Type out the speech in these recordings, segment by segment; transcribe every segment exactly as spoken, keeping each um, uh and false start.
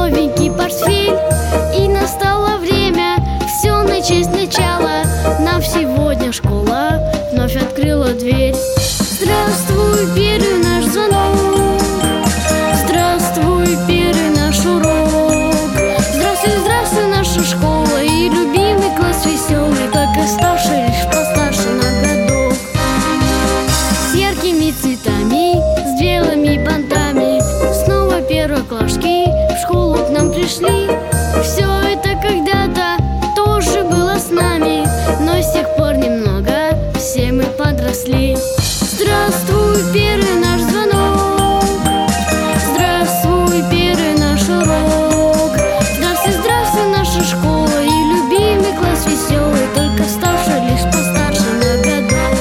новенький портфель. И настало время все начать сначала. Нам сегодня школа вновь открыла дверь. Здравствуй, первый наш звонок. Здравствуй, первый наш урок. Здравствуй, здравствуй, наша школа и любимый класс веселый, только старше, лишь постарше на годок. С яркими цветами, с белыми бантами, снова первоклашки в школу к нам пришли. Все это когда-то тоже было с нами, но с тех пор немного все мы подросли. Здравствуй, первый наш звонок. Здравствуй, первый наш урок. Здравствуй, здравствуй, наша школа и любимый класс веселый, только старше, лишь постарше на годок.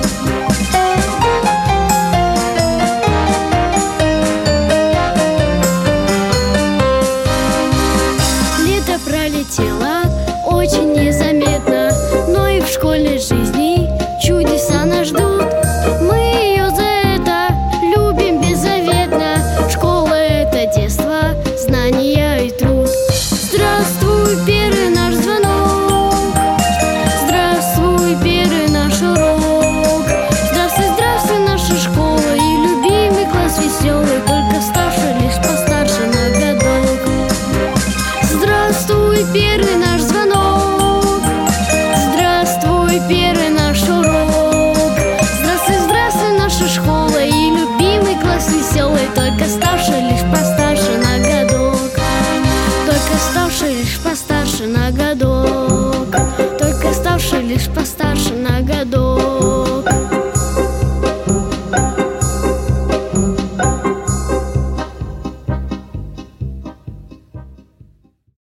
Лето пролетело очень незаметно, но и в школьной жизни чудеса нас ждут. Мы ее за это любим беззаветно. Школа — это детство, знания и труд. Здравствуй, первый наш звонок. Здравствуй, первый наш урок. Здравствуй, здравствуй, наша школа и любимый класс веселый, только старше, лишь постарше на годок. Здравствуй, первый наш звонок. Здравствуй, первый наш урок. Здравствуй, здравствуй, наша школа и любимый класс веселый, только старше, лишь постарше на годок. Только старше, лишь постарше на годок. Только старше, лишь постарше на годок.